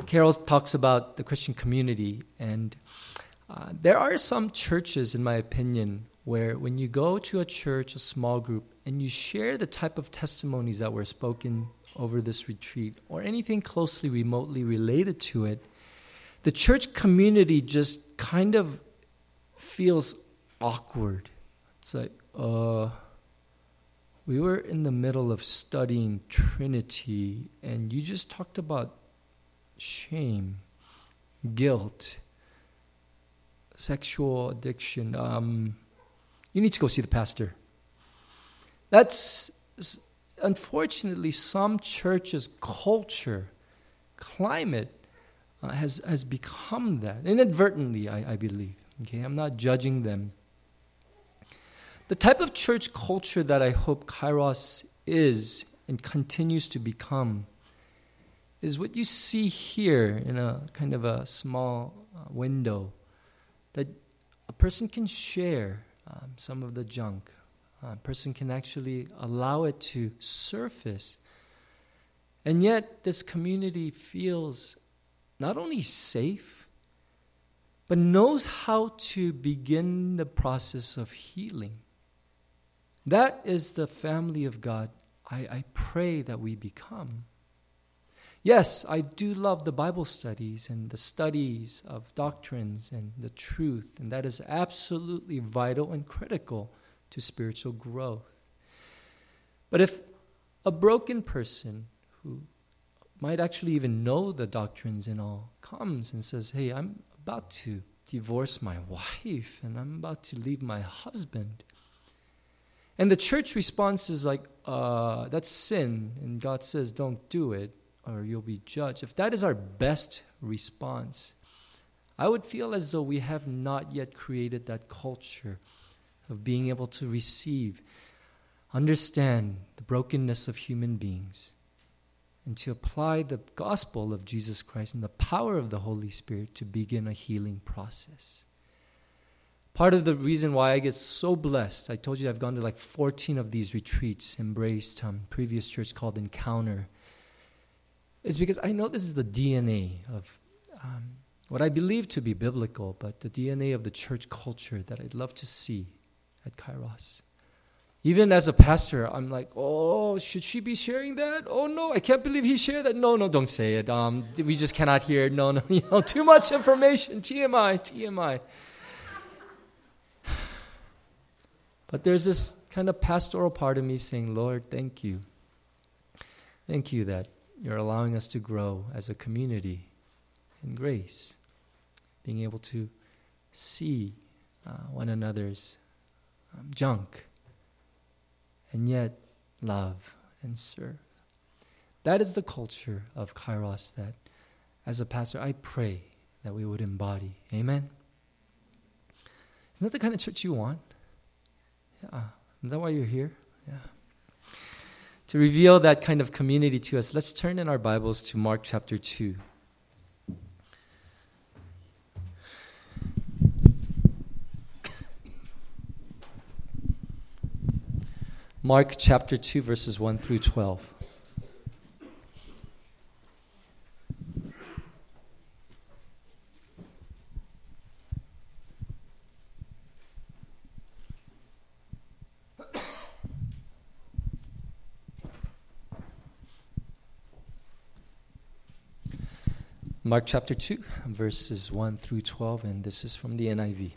Carol talks about the Christian community, and there are some churches, in my opinion, where when you go to a church, a small group, and you share the type of testimonies that were spoken over this retreat, or anything closely, remotely related to it, the church community just kind of feels awkward. It's like, we were in the middle of studying Trinity, and you just talked about shame, guilt, sexual addiction. You need to go see the pastor. That's, unfortunately, some churches' culture, climate, has become that. Inadvertently, I believe. Okay, I'm not judging them. The type of church culture that I hope Kairos is and continues to become is what you see here in a kind of a small window, that a person can share some of the junk. A person can actually allow it to surface. And yet this community feels not only safe, but knows how to begin the process of healing. That is the family of God I pray that we become. Yes, I do love the Bible studies and the studies of doctrines and the truth, and that is absolutely vital and critical to spiritual growth. But if a broken person who might actually even know the doctrines and all comes and says, hey, I'm about to divorce my wife and I'm about to leave my husband, and the church response is like, that's sin, and God says don't do it or you'll be judged. If that is our best response, I would feel as though we have not yet created that culture of being able to receive, understand the brokenness of human beings, and to apply the gospel of Jesus Christ and the power of the Holy Spirit to begin a healing process. Part of the reason why I get so blessed, I told you I've gone to like 14 of these retreats, embraced previous church called Encounter, is because I know this is the DNA of what I believe to be biblical, but the DNA of the church culture that I'd love to see at Kairos. Even as a pastor, I'm like, oh, should she be sharing that? Oh no, I can't believe he shared that. No, don't say it. We just cannot hear it. No, too much information. TMI. But there's this kind of pastoral part of me saying, Lord, thank you. Thank you that you're allowing us to grow as a community in grace, being able to see one another's junk, and yet love and serve. That is the culture of Kairos that, as a pastor, I pray that we would embody. Amen? Isn't that the kind of church you want? Yeah. Is that why you're here? Yeah. To reveal that kind of community to us, let's turn in our Bibles to Mark chapter 2. Mark chapter 2, verses 1 through 12. Mark chapter 2, verses 1 through 12, and this is from the NIV.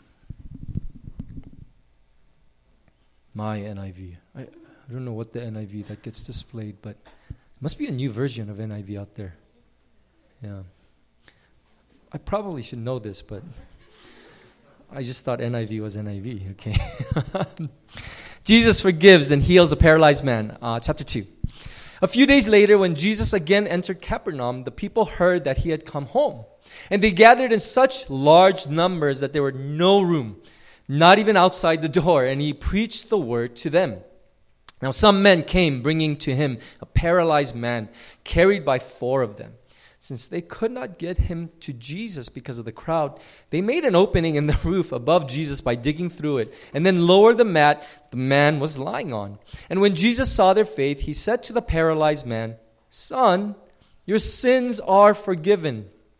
My NIV. I don't know what the NIV that gets displayed, but it must be a new version of NIV out there. Yeah. I probably should know this, but I just thought NIV was NIV, okay. Jesus forgives and heals a paralyzed man. Chapter 2. A few days later, when Jesus again entered Capernaum, the people heard that he had come home. And they gathered in such large numbers that there were no room, not even outside the door, and he preached the word to them. Now some men came bringing to him a paralyzed man, carried by 4 of them. Since they could not get him to Jesus because of the crowd, they made an opening in the roof above Jesus by digging through it, and then lowered the mat the man was lying on. And when Jesus saw their faith, he said to the paralyzed man, "Son, your sins are forgiven."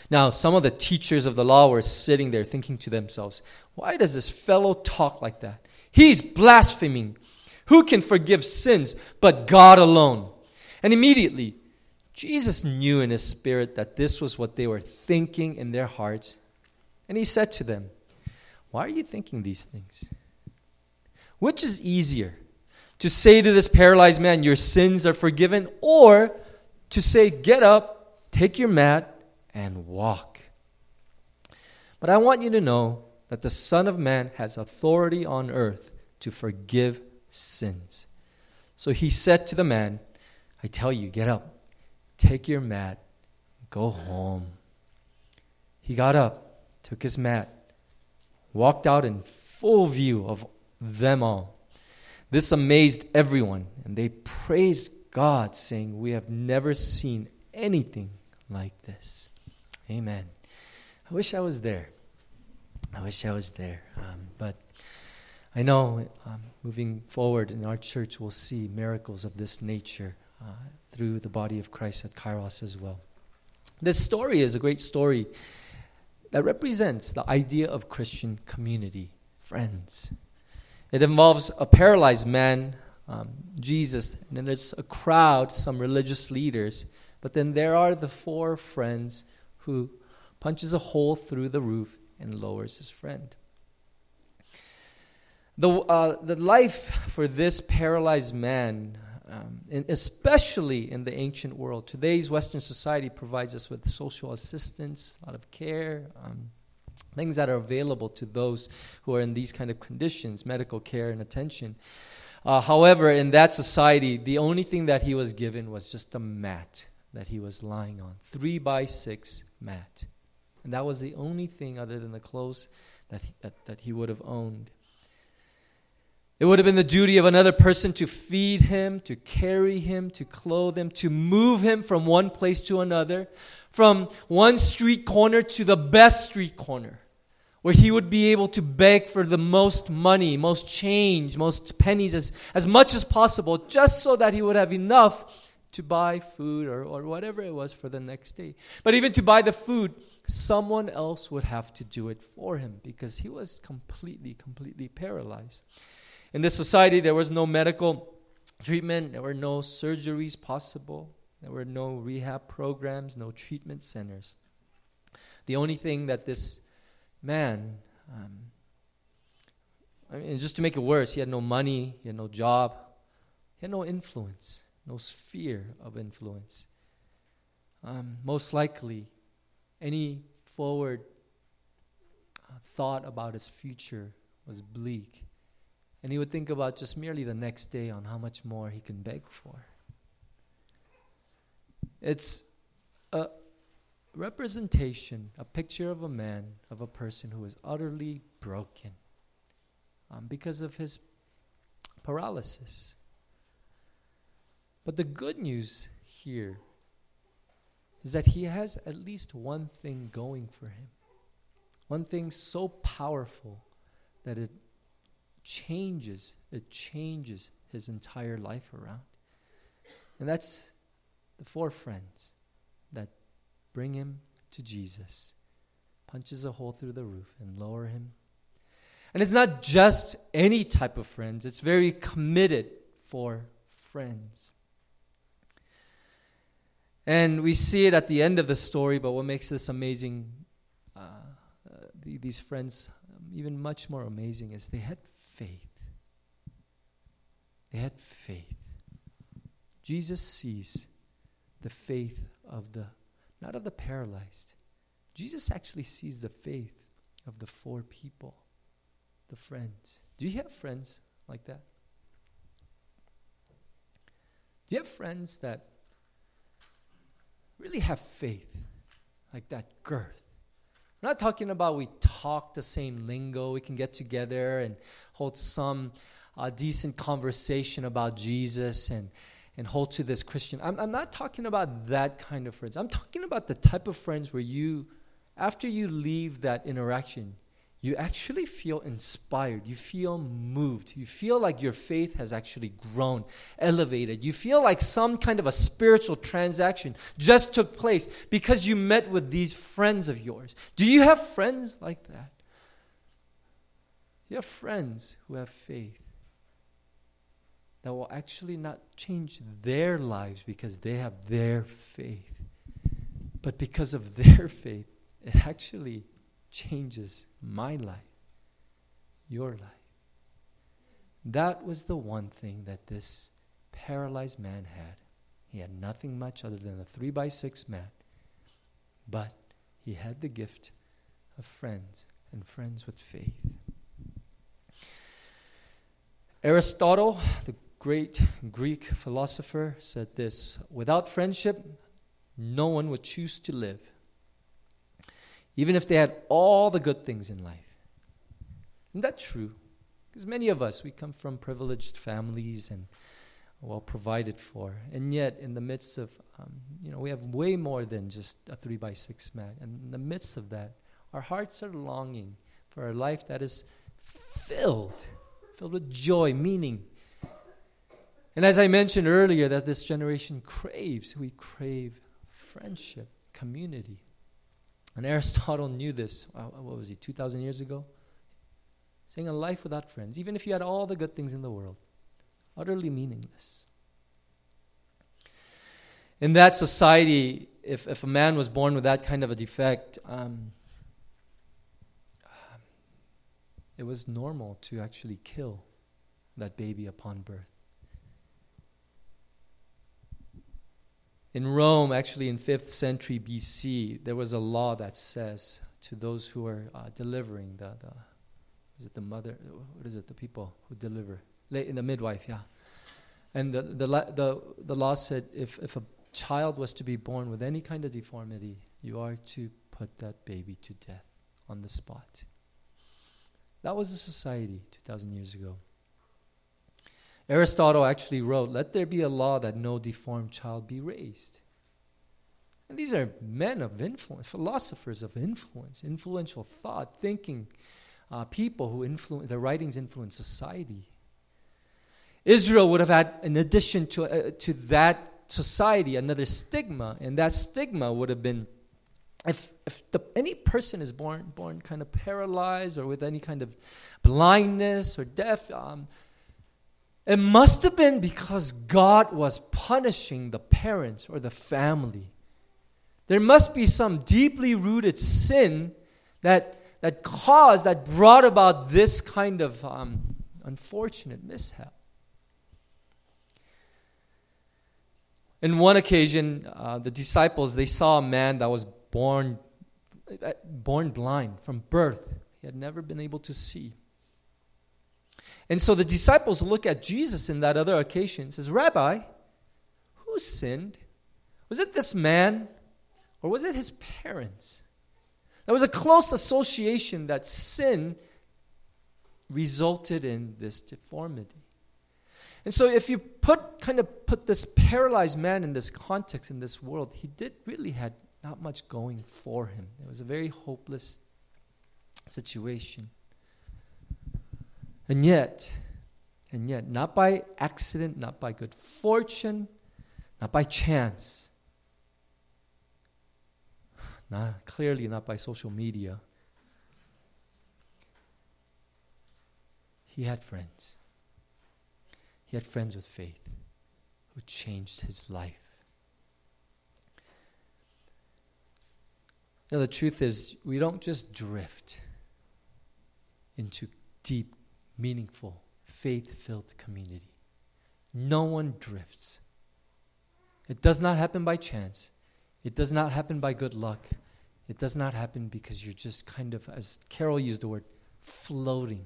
Now, some of the teachers of the law were sitting there thinking to themselves, why does this fellow talk like that? He's blaspheming. Who can forgive sins but God alone? And immediately, Jesus knew in his spirit that this was what they were thinking in their hearts. And he said to them, why are you thinking these things? Which is easier, to say to this paralyzed man, your sins are forgiven, or to say, get up, take your mat, and walk? But I want you to know that the Son of Man has authority on earth to forgive sins. So he said to the man, I tell you, get up, take your mat, go home. He got up, took his mat, walked out in full view of them all. This amazed everyone, and they praised God, saying, we have never seen anything like this. Amen. I wish I was there. But I know moving forward in our church, we'll see miracles of this nature through the body of Christ at Kairos as well. This story is a great story that represents the idea of Christian community, friends. It involves a paralyzed man, Jesus, and then there's a crowd, some religious leaders, but then there are the four friends who punches a hole through the roof and lowers his friend. The life for this paralyzed man, especially in the ancient world, today's Western society provides us with social assistance, a lot of care, things that are available to those who are in these kind of conditions, medical care and attention. However, in that society, the only thing that he was given was just a mat that he was lying on, 3x6 mat. And that was the only thing other than the clothes that he would have owned. It would have been the duty of another person to feed him, to carry him, to clothe him, to move him from one place to another, from one street corner to the best street corner, where he would be able to beg for the most money, most change, most pennies, as much as possible, just so that he would have enough to buy food or whatever it was for the next day. But even to buy the food, someone else would have to do it for him because he was completely paralyzed. In this society, there was no medical treatment. There were no surgeries possible. There were no rehab programs, no treatment centers. The only thing that this man, just to make it worse, he had no money, he had no job, he had no influence, no sphere of influence. Most likely, any forward thought about his future was bleak. And he would think about just merely the next day on how much more he can beg for. It's a representation, a picture of a man, of a person who is utterly broken because of his paralysis. But the good news here is that he has at least one thing going for him. One thing so powerful that it changes his entire life around. And that's the four friends that bring him to Jesus, punches a hole through the roof and lower him. And it's not just any type of friends, it's very committed for friends. And we see it at the end of the story, but what makes this amazing, these friends even much more amazing, is they had faith. They had faith. Jesus sees the faith of not of the paralyzed. Jesus actually sees the faith of the four people, the friends. Do you have friends like that? Do you have friends that really have faith, like that girth? I'm not talking about we talk the same lingo, we can get together and hold some decent conversation about Jesus and hold to this Christian. I'm not talking about that kind of friends. I'm talking about the type of friends where you, after you leave that interaction, you actually feel inspired. You feel moved. You feel like your faith has actually grown, elevated. You feel like some kind of a spiritual transaction just took place because you met with these friends of yours. Do you have friends like that? You have friends who have faith that will actually not change their lives because they have their faith, but because of their faith, it actually changes my life, your life. That was the one thing that this paralyzed man had. He had nothing much other than a 3x6 mat, but he had the gift of friends and friends with faith. Aristotle, the great Greek philosopher, said this: without friendship, no one would choose to live, even if they had all the good things in life. Isn't that true? Because many of us, we come from privileged families and well provided for. And yet, in the midst of, we have way more than just a 3x6 mat. And in the midst of that, our hearts are longing for a life that is filled with joy, meaning. And as I mentioned earlier, that this generation craves, we crave friendship, community. And Aristotle knew this, what was he, 2,000 years ago? Saying a life without friends, even if you had all the good things in the world, utterly meaningless. In that society, if a man was born with that kind of a defect, it was normal to actually kill that baby upon birth. In Rome, actually in 5th century BC, there was a law that says to those who are delivering, the people who deliver, the midwife, yeah. And the law said if a child was to be born with any kind of deformity, you are to put that baby to death on the spot. That was a society 2,000 years ago. Aristotle actually wrote, "Let there be a law that no deformed child be raised." And these are men of influence, philosophers of influence, influential thought, thinking, people who influence, their writings influence society. Israel would have had, in addition to that society, another stigma, and that stigma would have been, if any person is born kind of paralyzed or with any kind of blindness or deaf, it must have been because God was punishing the parents or the family. There must be some deeply rooted sin that brought about this kind of unfortunate mishap. In one occasion, the disciples, they saw a man that was born blind from birth. He had never been able to see. And so the disciples look at Jesus in that other occasion and says, "Rabbi, who sinned? Was it this man or was it his parents?" There was a close association that sin resulted in this deformity. And so if you put this paralyzed man in this context, in this world, he really had not much going for him. It was a very hopeless situation. And yet, not by accident, not by good fortune, not by chance, clearly not by social media, he had friends. He had friends with faith who changed his life. Now, the truth is, we don't just drift into deep, meaningful, faith-filled community. No one drifts. It does not happen by chance. It does not happen by good luck. It does not happen because you're just kind of, as Carol used the word, floating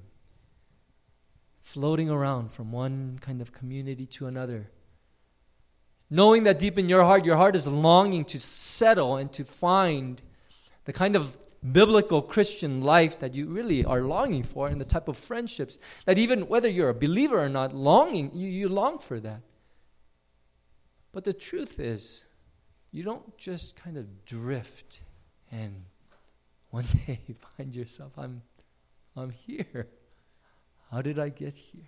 around from one kind of community to another. Knowing that deep in your heart is longing to settle and to find the kind of biblical Christian life that you really are longing for, and the type of friendships that even whether you're a believer or not, you long for that. But the truth is, you don't just kind of drift and one day you find yourself, I'm I'm here. How did I get here?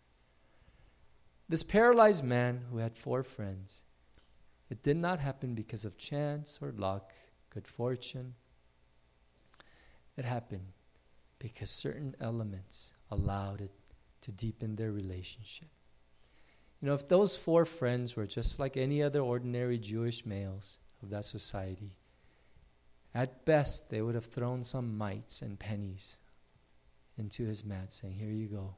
This paralyzed man who had 4 friends, it did not happen because of chance or luck, good fortune. It happened because certain elements allowed it to deepen their relationship. You know, if those 4 friends were just like any other ordinary Jewish males of that society, at best they would have thrown some mites and pennies into his mat, saying, here you go.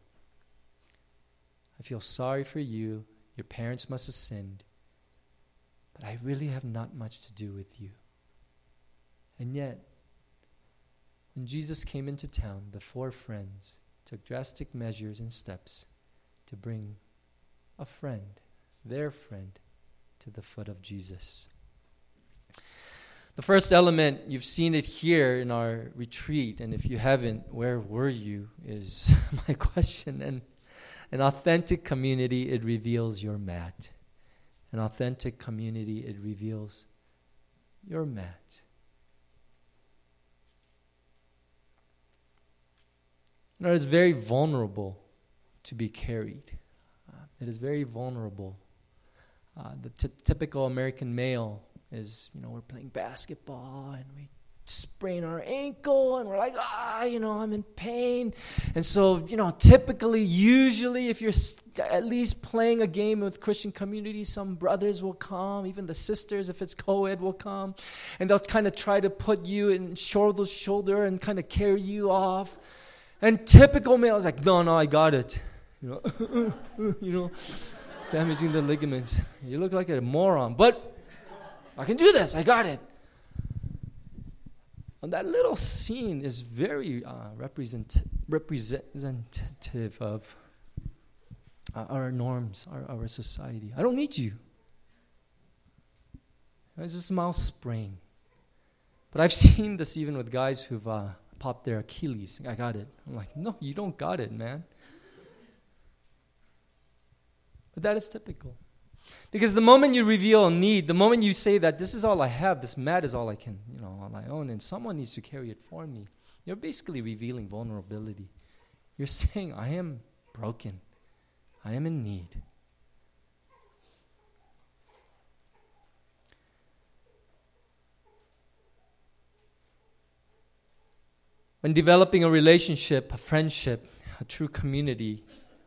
I feel sorry for you. Your parents must have sinned. But I really have not much to do with you. And yet, when Jesus came into town, the 4 friends took drastic measures and steps to bring a friend, their friend, to the foot of Jesus. The first element, you've seen it here in our retreat, and if you haven't, where were you, is my question. And an authentic community, it reveals your mat. An authentic community, it reveals your mat. You know, it's very vulnerable to be carried. It is very vulnerable. The typical American male is, we're playing basketball and we sprain our ankle and we're like, I'm in pain. And so, typically, usually, if you're at least playing a game with Christian community, some brothers will come, even the sisters, if it's co-ed, will come, and they'll kind of try to put you in shoulder to shoulder and kind of carry you off. And typical male is like, no, I got it. Damaging the ligaments. You look like a moron, but I can do this. I got it. And that little scene is very representative of our norms, our society. I don't need you. It's just a mild sprain. But I've seen this even with guys who've popped their Achilles. I got it. I'm like, no, you don't got it, man. But that is typical. Because the moment you reveal a need, the moment you say that this is all I have, this mat is all I can, all I own, and someone needs to carry it for me, you're basically revealing vulnerability. You're saying, I am broken. I am in need. When developing a relationship, a friendship, a true community,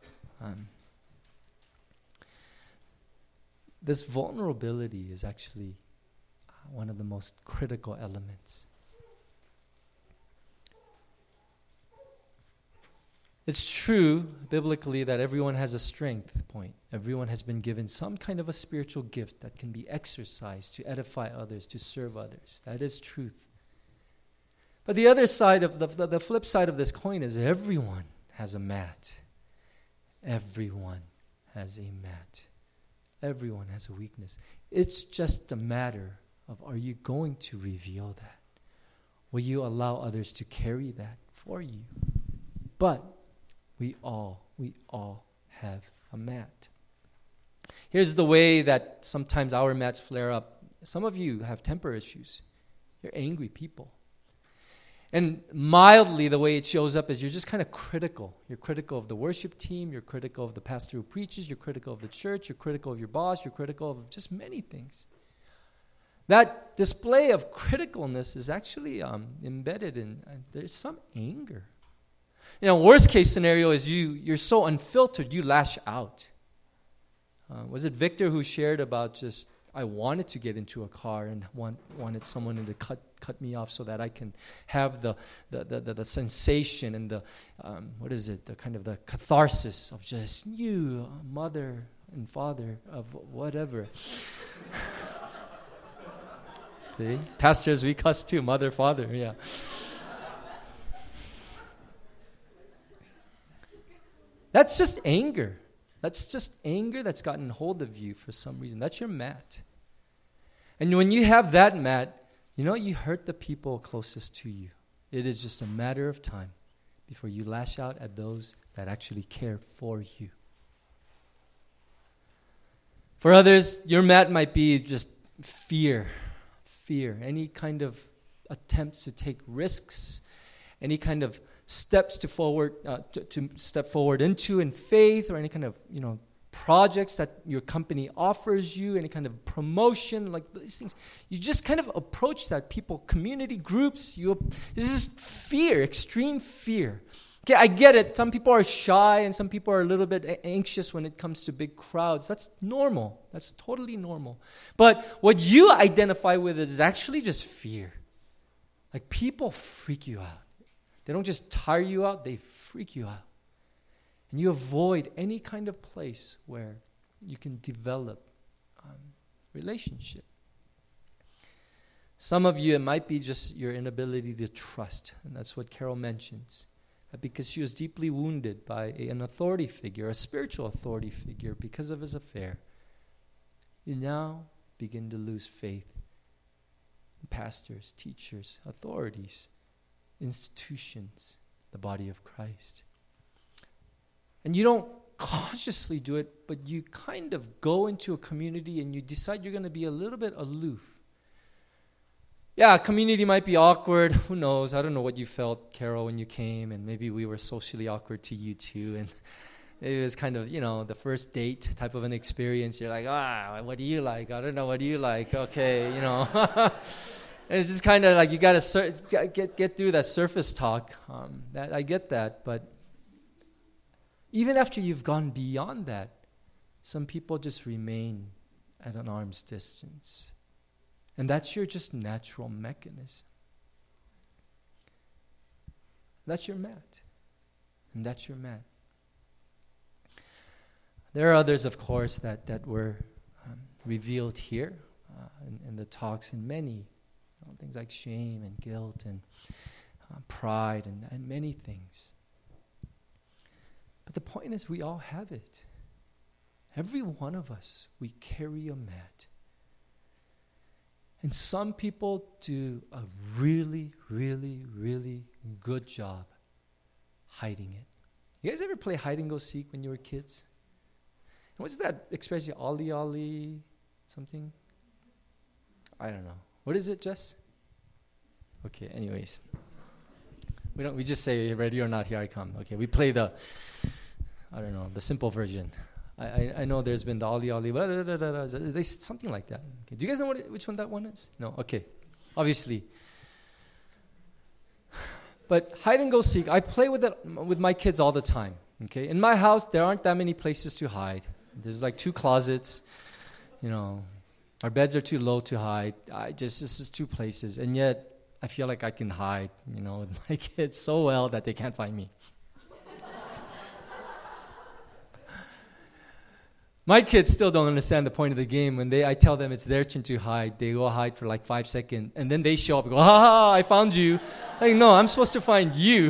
this vulnerability is actually one of the most critical elements. It's true, biblically, that everyone has a strength point. Everyone has been given some kind of a spiritual gift that can be exercised to edify others, to serve others. That is truth. But the other side of the flip side of this coin is everyone has a mat. Everyone has a mat. Everyone has a weakness. It's just a matter of, are you going to reveal that? Will you allow others to carry that for you? But we all have a mat. Here's the way that sometimes our mats flare up. Some of you have temper issues. You're angry people. And mildly, the way it shows up is you're just kind of critical. You're critical of the worship team. You're critical of the pastor who preaches. You're critical of the church. You're critical of your boss. You're critical of just many things. That display of criticalness is actually embedded in, there's some anger. Worst case scenario is you're so unfiltered, you lash out. Was it Victor who shared about just, I wanted to get into a car and wanted someone to cut me off so that I can have the sensation and the kind of the catharsis of just you, mother and father of whatever. See? Pastors, we cuss too, mother, father, yeah. That's just anger. That's just anger that's gotten hold of you for some reason. That's your mat. And when you have that mat, you hurt the people closest to you. It is just a matter of time before you lash out at those that actually care for you. For others, your mat might be just fear, any kind of attempts to take risks, any kind of steps to step forward into in faith, or any kind of projects that your company offers you, any kind of promotion, like these things. You just kind of approach that. People, community groups, this is fear, extreme fear. Okay, I get it. Some people are shy and some people are a little bit anxious when it comes to big crowds. That's normal. That's totally normal. But what you identify with is actually just fear. Like, people freak you out. They don't just tire you out, they freak you out. And you avoid any kind of place where you can develop relationship. Some of you, it might be just your inability to trust. And that's what Carol mentions. That because she was deeply wounded by an authority figure, a spiritual authority figure, because of his affair, you now begin to lose faith in pastors, teachers, authorities, institutions, the body of Christ. And you don't consciously do it, but you kind of go into a community and you decide you're going to be a little bit aloof. Yeah, community might be awkward. Who knows? I don't know what you felt, Carol, when you came, and maybe we were socially awkward to you too. And it was kind of, the first date type of an experience. You're like, what do you like? I don't know. What do you like? Okay, It's just kind of like you got to get through that surface talk. That I get that, but even after you've gone beyond that, some people just remain at an arm's distance. And that's your just natural mechanism. That's your mat. And that's your mat. There are others, of course, that were revealed here in the talks, in many things like shame and guilt and pride and many things. But the point is, we all have it. Every one of us, we carry a mat. And some people do a really, really, really good job hiding it. You guys ever play hide and go seek when you were kids? And what's that expression? Ollie, ollie, something? I don't know. What is it, Jess? Okay, anyways. We just say, ready or not, here I come. Okay, we play the simple version. I know there's been the ollie, ollie, something like that. Okay. Do you guys know which one that one is? No? Okay. Obviously. But hide and go seek, I play with it with my kids all the time. Okay. In my house, there aren't that many places to hide. There's like 2 closets. Our beds are too low to hide. This is 2 places. And yet, I feel like I can hide, with my kids so well that they can't find me. My kids still don't understand the point of the game. When I tell them it's their turn to hide, they go hide for like 5 seconds, and then they show up and go, ha, I found you. Like, no, I'm supposed to find you.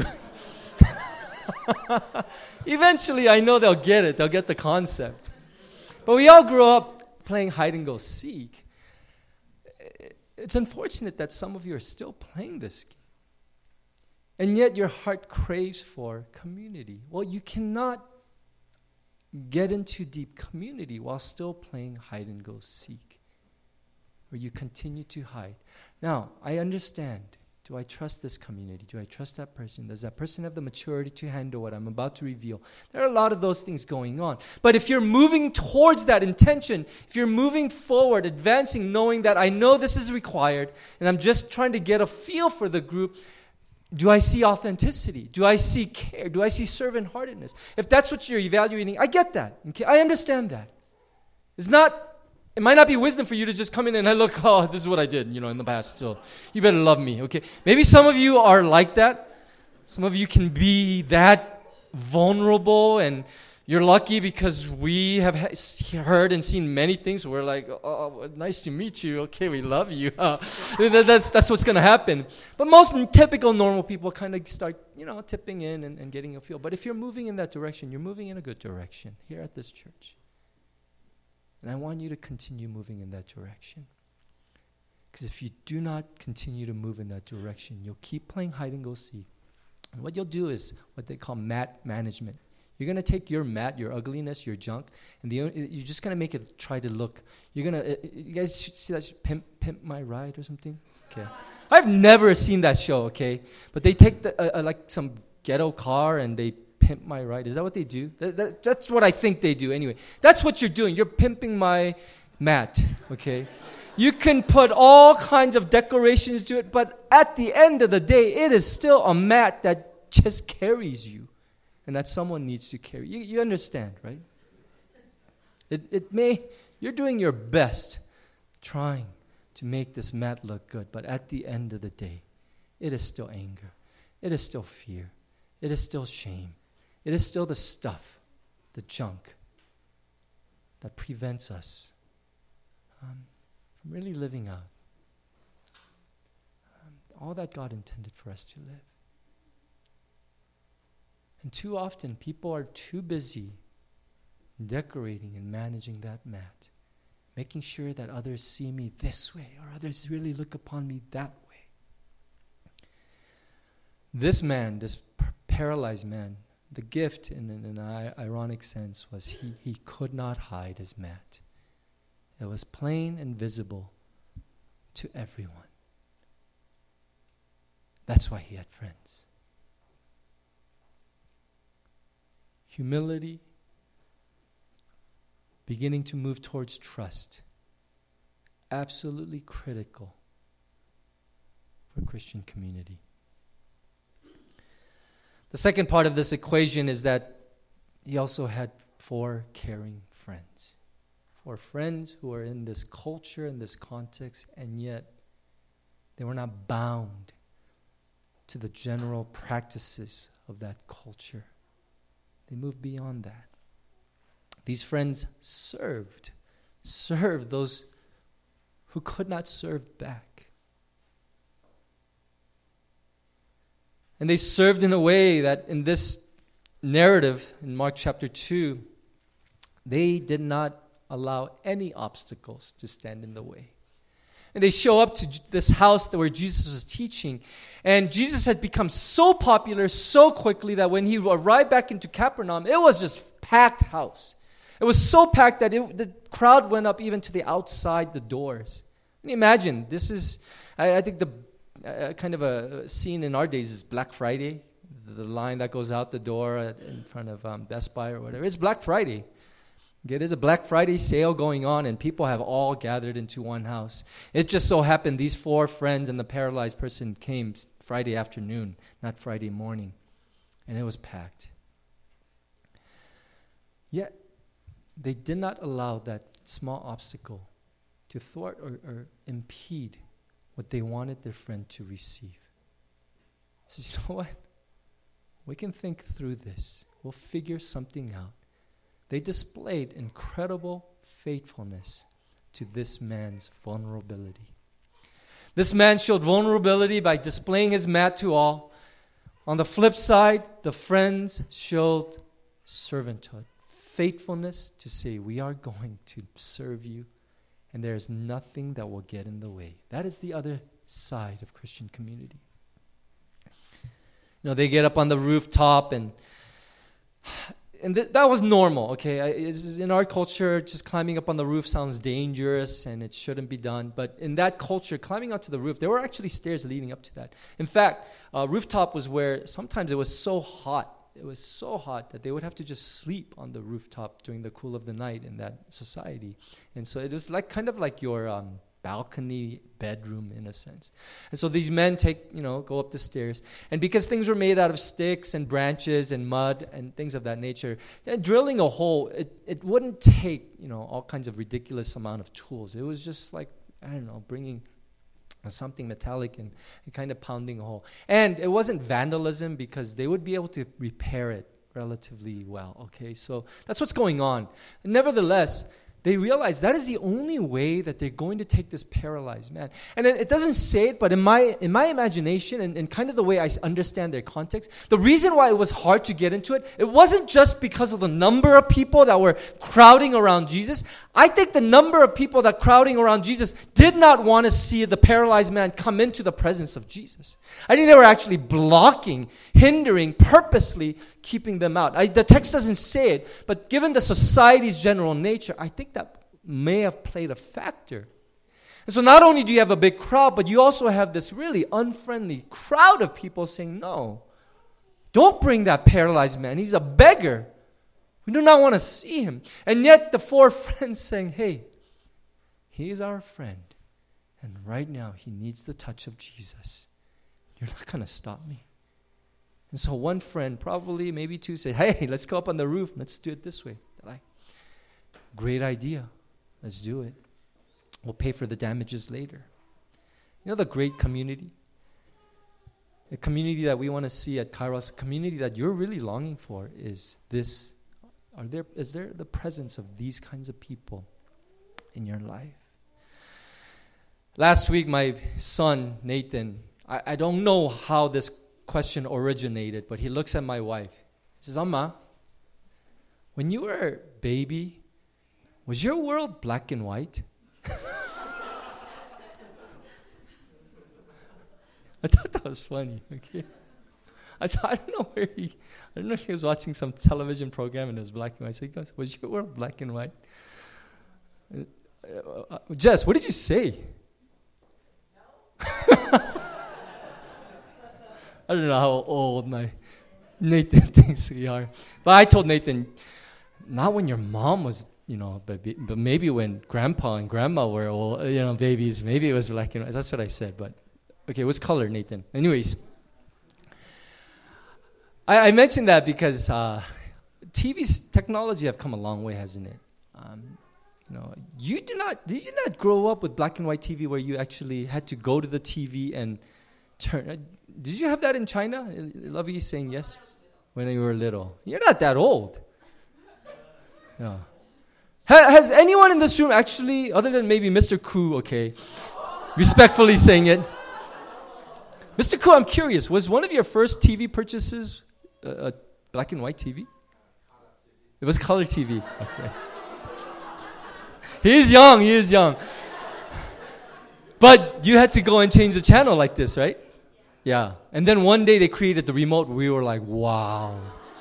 Eventually, I know they'll get it. They'll get the concept. But we all grew up playing hide and go seek. It's unfortunate that some of you are still playing this game. And yet your heart craves for community. Well, you cannot get into deep community while still playing hide and go seek, where you continue to hide. Now, I understand. Do I trust this community? Do I trust that person? Does that person have the maturity to handle what I'm about to reveal? There are a lot of those things going on. But if you're moving towards that intention, if you're moving forward, advancing, knowing that I know this is required, and I'm just trying to get a feel for the group, do I see authenticity? Do I see care? Do I see servant-heartedness? If that's what you're evaluating, I get that. Okay? I understand that. It might not be wisdom for you to just come in and look, this is what I did, in the past, so you better love me, okay? Maybe some of you are like that. Some of you can be that vulnerable, and you're lucky because we have heard and seen many things. We're like, nice to meet you. Okay, we love you. That's what's going to happen. But most typical normal people kind of start, tipping in and getting a feel. But if you're moving in that direction, you're moving in a good direction here at this church. And I want you to continue moving in that direction. Because if you do not continue to move in that direction, you'll keep playing hide and go seek. And what you'll do is what they call mat management. You're going to take your mat, your ugliness, your junk, and you're just going to make it try to look. You're going to, you guys see that Pimp My Ride or something? Okay. I've never seen that show, okay? But they take like some ghetto car and they pimp my ride. Is that what they do? That's what I think they do anyway. That's what you're doing. You're pimping my mat, okay? You can put all kinds of decorations to it, but at the end of the day, it is still a mat that just carries you and that someone needs to carry. You understand, right? You're doing your best trying to make this mat look good, but at the end of the day, it is still anger. It is still fear. It is still shame. It is still the stuff, the junk that prevents us from really living out all that God intended for us to live. And too often, people are too busy decorating and managing that mat, making sure that others see me this way or others really look upon me that way. This man, this paralyzed man, the gift in an ironic sense was he could not hide his mat. It was plain and visible to everyone. That's why he had friends. Humility, beginning to move towards trust, absolutely critical for a Christian community. The second part of this equation is that he also had 4 caring friends. 4 friends who are in this culture, in this context, and yet they were not bound to the general practices of that culture. They moved beyond that. These friends served those who could not serve back. And they served in a way that in this narrative, in Mark chapter 2, they did not allow any obstacles to stand in the way. And they show up to this house where Jesus was teaching. And Jesus had become so popular so quickly that when he arrived back into Capernaum, it was just packed house. It was so packed that the crowd went up even to the outside the doors. Can you imagine? This is, I think, the kind of a scene in our days is Black Friday. The line that goes out the door in front of Best Buy or whatever. It's Black Friday. Okay, there's a Black Friday sale going on, and people have all gathered into one house. It just so happened these 4 friends and the paralyzed person came Friday afternoon, not Friday morning, and it was packed. Yet, they did not allow that small obstacle to thwart or impede what they wanted their friend to receive. He says, you know what? We can think through this. We'll figure something out. They displayed incredible faithfulness to this man's vulnerability. This man showed vulnerability by displaying his mat to all. On the flip side, the friends showed servanthood, faithfulness to say, we are going to serve you, and there is nothing that will get in the way. That is the other side of Christian community. You know, they get up on the rooftop and that was normal, okay? In our culture, just climbing up on the roof sounds dangerous and it shouldn't be done. But in that culture, climbing onto the roof, there were actually stairs leading up to that. In fact, rooftop was where sometimes it was so hot. It was so hot that they would have to just sleep on the rooftop during the cool of the night in that society. And so it was like kind of like your balcony bedroom in a sense. And so these men go up the stairs. And because things were made out of sticks and branches and mud and things of that nature, drilling a hole, it wouldn't take, all kinds of ridiculous amount of tools. It was just like, bringing something metallic and kind of pounding a hole. And it wasn't vandalism because they would be able to repair it relatively well, okay? So that's what's going on. Nevertheless, they realize that is the only way that they're going to take this paralyzed man. And it doesn't say it, but in my imagination and kind of the way I understand their context, the reason why it was hard to get into it, it wasn't just because of the number of people that were crowding around Jesus. I think the number of people that crowding around Jesus did not want to see the paralyzed man come into the presence of Jesus. I think they were actually blocking, hindering, purposely keeping them out. The text doesn't say it, but given the society's general nature, I think that may have played a factor. And so not only do you have a big crowd, but you also have this really unfriendly crowd of people saying, no, Don't bring that paralyzed man. He's a beggar. We do not want to see him. And yet the 4 friends saying, hey, he is our friend. And right now he needs the touch of Jesus. You're not going to stop me. And so one friend, probably maybe 2, said, hey, let's go up on the roof. Let's do it this way. They're like, great idea. Let's do it. We'll pay for the damages later. You know the great community? A community that we want to see at Kairos, a community that you're really longing for is this. Is there the presence of these kinds of people in your life? Last week, my son, Nathan, I don't know how this question originated, but he looks at my wife. He says, Amma, when you were a baby, was your world black and white? I thought that was funny. Okay, I don't know if he was watching some television program and it was black and white. So he goes, "Was your world black and white?" Jess, what did you say? No. I don't know how old my Nathan thinks we are, but I told Nathan, not when your mom was, but maybe when grandpa and grandma were old, babies, maybe it was black and white. That's what I said, but. Okay, what's color, Nathan? Anyways, I mentioned that because TV's technology have come a long way, hasn't it? Did you not grow up with black and white TV where you actually had to go to the TV and turn? Did you have that in China? Lovey is saying yes. When you were little, you're not that old. Yeah. Has anyone in this room actually, other than maybe Mr. Koo, respectfully saying it? Mr. Koo, I'm curious, was one of your first TV purchases a black and white TV? It was color TV. Okay. He is young. But you had to go and change the channel like this, right? Yeah. And then one day they created the remote. We were like, wow.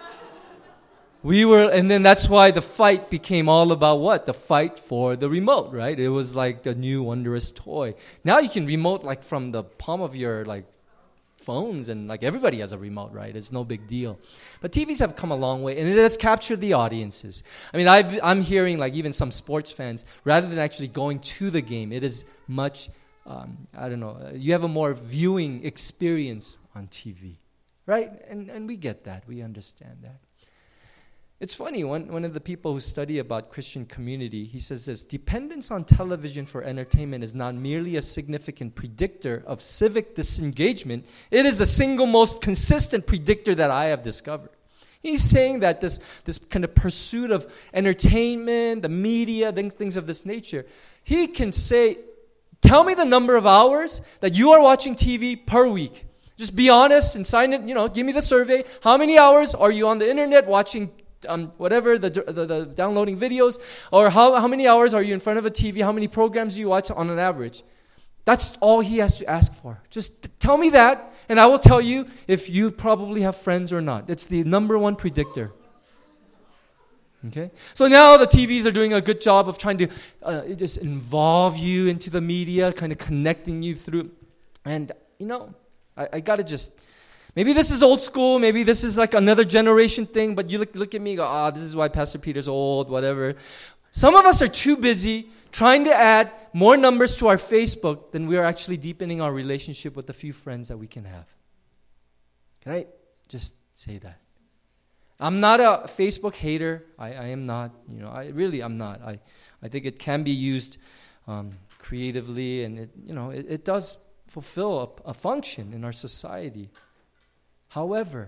And then that's why the fight became all about what? The fight for the remote, right? It was like the new wondrous toy. Now you can remote from the palm of your phones, and everybody has a remote, right? It's no big deal. But TVs have come a long way, and it has captured the audiences. I mean, I'm hearing even some sports fans, rather than actually going to the game, it is much, you have a more viewing experience on TV, right? And we get that. We understand that. It's funny, one of the people who study about Christian community, he says this: dependence on television for entertainment is not merely a significant predictor of civic disengagement, it is the single most consistent predictor that I have discovered. He's saying that this kind of pursuit of entertainment, the media, things of this nature, he can say, tell me the number of hours that you are watching TV per week. Just be honest and sign it, give me the survey. How many hours are you on the internet watching the downloading videos, or how many hours are you in front of a TV? How many programs do you watch on an average? That's all he has to ask for. Just tell me that, and I will tell you if you probably have friends or not. It's the number one predictor. Okay? So now the TVs are doing a good job of trying to just involve you into the media, kind of connecting you through. And, I got to just... Maybe this is old school, maybe this is another generation thing, but you look at me and go, this is why Pastor Peter's old, whatever. Some of us are too busy trying to add more numbers to our Facebook than we are actually deepening our relationship with the few friends that we can have. Can I just say that? I'm not a Facebook hater. I am not. I'm not. I think it can be used creatively, and it does fulfill a function in our society. However,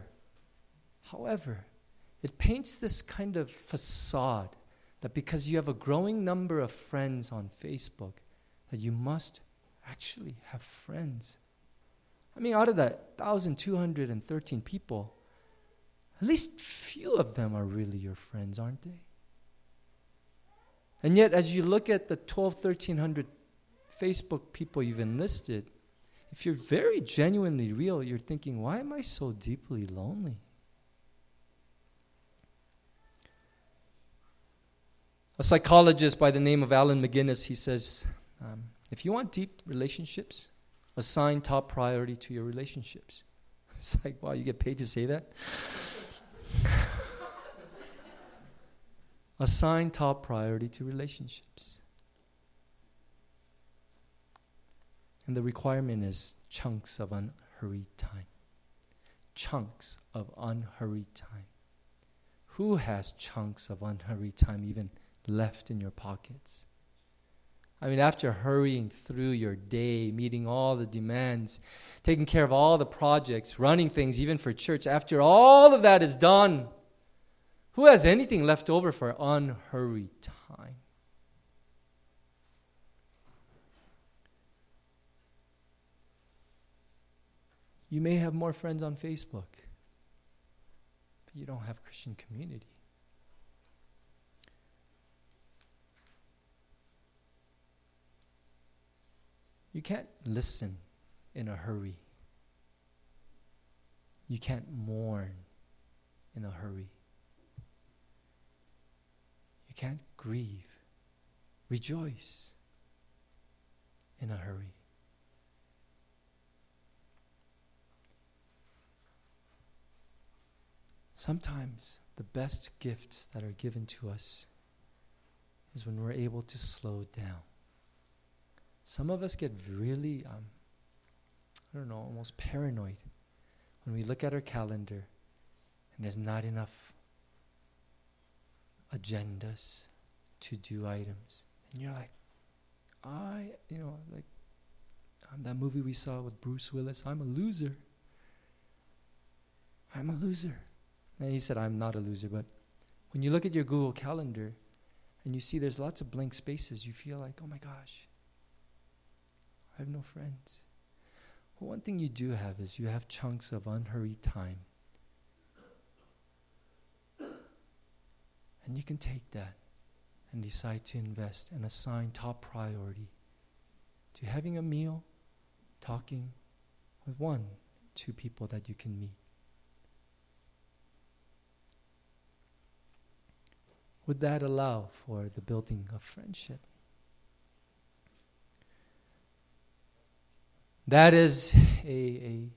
it paints this kind of facade that because you have a growing number of friends on Facebook, that you must actually have friends. I mean, out of that 1,213 people, at least few of them are really your friends, aren't they? And yet, as you look at the 1,300 Facebook people you've enlisted, if you're very genuinely real, you're thinking, why am I so deeply lonely? A psychologist by the name of Alan McGinnis, he says, if you want deep relationships, assign top priority to your relationships. It's like, wow, you get paid to say that? Assign top priority to relationships. And the requirement is chunks of unhurried time. Chunks of unhurried time. Who has chunks of unhurried time even left in your pockets? I mean, after hurrying through your day, meeting all the demands, taking care of all the projects, running things even for church, after all of that is done, who has anything left over for unhurried time? You may have more friends on Facebook, but you don't have Christian community. You can't listen in a hurry. You can't mourn in a hurry. You can't grieve, rejoice in a hurry. Sometimes the best gifts that are given to us is when we're able to slow down. Some of us get really, almost paranoid when we look at our calendar and there's not enough agendas, to-do items. And you're like, that movie we saw with Bruce Willis, I'm a loser. I'm a loser. And he said, I'm not a loser, but when you look at your Google Calendar and you see there's lots of blank spaces, you feel like, oh my gosh, I have no friends. Well, one thing you do have is you have chunks of unhurried time. And you can take that and decide to invest and assign top priority to having a meal, talking with 1-2 people that you can meet. Would that allow for the building of friendship? That is a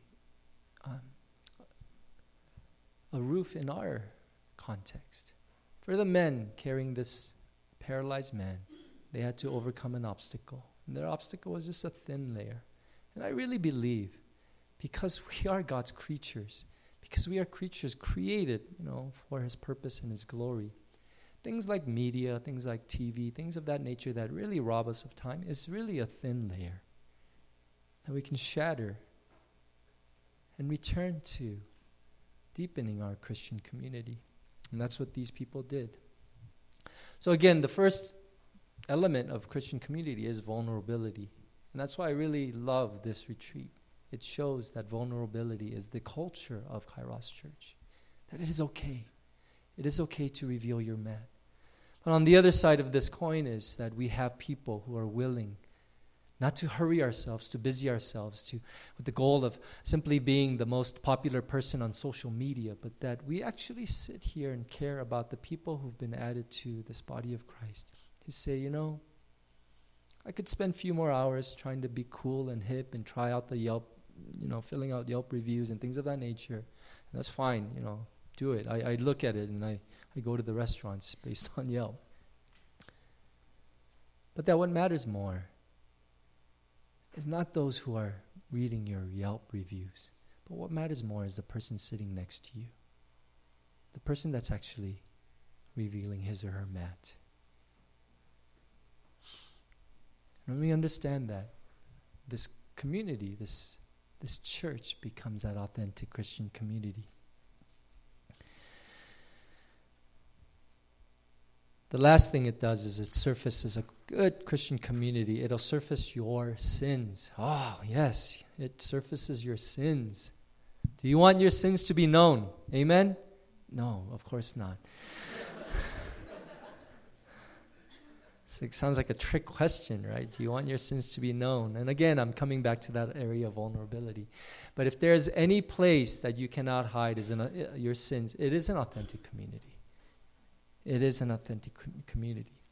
roof in our context. For the men carrying this paralyzed man, they had to overcome an obstacle. And their obstacle was just a thin layer. And I really believe, because we are God's creatures, because we are creatures created, for His purpose and His glory, things like media, things like TV, things of that nature that really rob us of time is really a thin layer that we can shatter and return to deepening our Christian community. And that's what these people did. So again, the first element of Christian community is vulnerability. And that's why I really love this retreat. It shows that vulnerability is the culture of Kairos Church. That it is okay. It is okay to reveal your mat. But on the other side of this coin is that we have people who are willing not to hurry ourselves, to busy ourselves, with the goal of simply being the most popular person on social media, but that we actually sit here and care about the people who've been added to this body of Christ. To say, I could spend a few more hours trying to be cool and hip and try out the Yelp, filling out Yelp reviews and things of that nature. And that's fine, do it. I look at it and I go to the restaurants based on Yelp. But that what matters more is not those who are reading your Yelp reviews, but what matters more is the person sitting next to you. The person that's actually revealing his or her mat. And when we understand that, this community, this church becomes that authentic Christian community. The last thing it does is it surfaces a good Christian community. It'll surface your sins. Oh, yes, it surfaces your sins. Do you want your sins to be known? Amen? No, of course not. It sounds like a trick question, right? Do you want your sins to be known? And again, I'm coming back to that area of vulnerability. But if there's any place that you cannot hide your sins, it is an authentic community. It is an authentic community.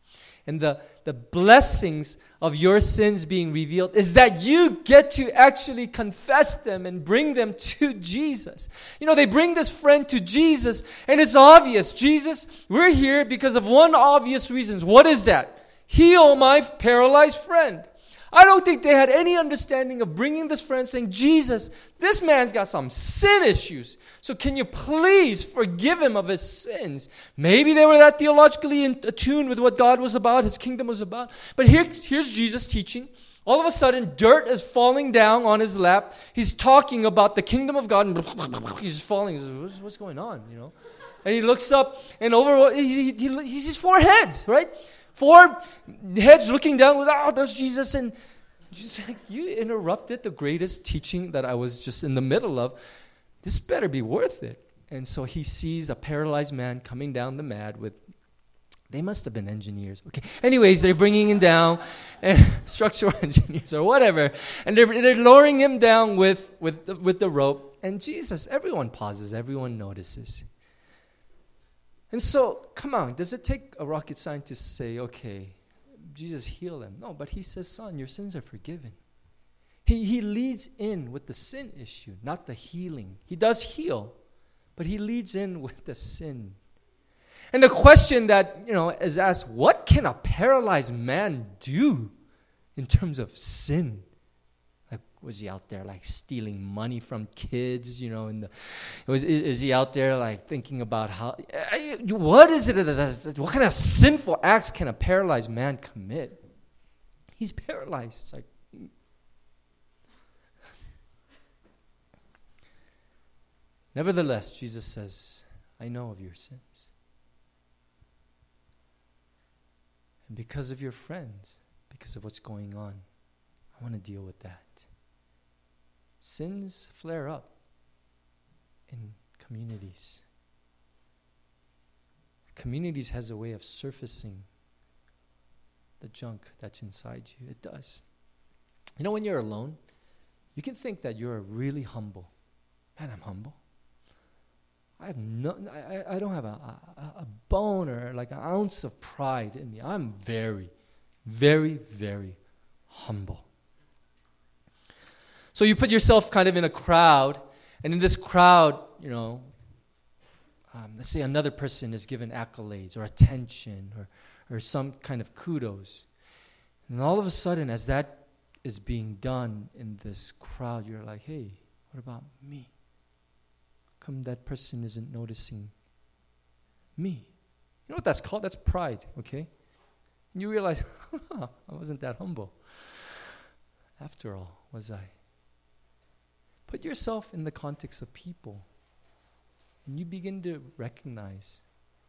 And the blessings of your sins being revealed is that you get to actually confess them and bring them to Jesus. They bring this friend to Jesus, and it's obvious. Jesus, we're here because of one obvious reason. What is that? Heal my paralyzed friend. I don't think they had any understanding of bringing this friend saying, Jesus, this man's got some sin issues. So can you please forgive him of his sins? Maybe they were that theologically attuned with what God was about, his kingdom was about. But here's Jesus teaching. All of a sudden, dirt is falling down on his lap. He's talking about the kingdom of God, and he's falling. What's going on, And he looks up, and over, he sees 4 heads, right? 4 heads looking down with, there's Jesus. And just like, you interrupted the greatest teaching that I was just in the middle of. This better be worth it. And so he sees a paralyzed man coming down the mat with, they must have been engineers. Okay. Anyways, they're bringing him down, and structural engineers or whatever. And they're lowering him down with the rope. And Jesus, everyone pauses, everyone notices. And so, come on, does it take a rocket scientist to say, okay, Jesus, heal him? No, but he says, son, your sins are forgiven. He leads in with the sin issue, not the healing. He does heal, but he leads in with the sin. And the question that, is asked, what can a paralyzed man do in terms of sin? Like, was he out there like stealing money from kids, is he out there like thinking about what is it, what kind of sinful acts can a paralyzed man commit? He's paralyzed. It's like, nevertheless, Jesus says, I know of your sins. And because of your friends, because of what's going on, I want to deal with that. Sins flare up in communities. Communities has a way of surfacing the junk that's inside you. It does. When you're alone, you can think that you're really humble. Man, I'm humble. I don't have a bone or like an ounce of pride in me. I'm very, very, very humble. So you put yourself kind of in a crowd, and in this crowd, let's say another person is given accolades or attention or some kind of kudos. And all of a sudden, as that is being done in this crowd, you're like, hey, what about me? How come that person isn't noticing me? You know what that's called? That's pride, okay? And you realize, I wasn't that humble. After all, was I? Put yourself in the context of people, and you begin to recognize.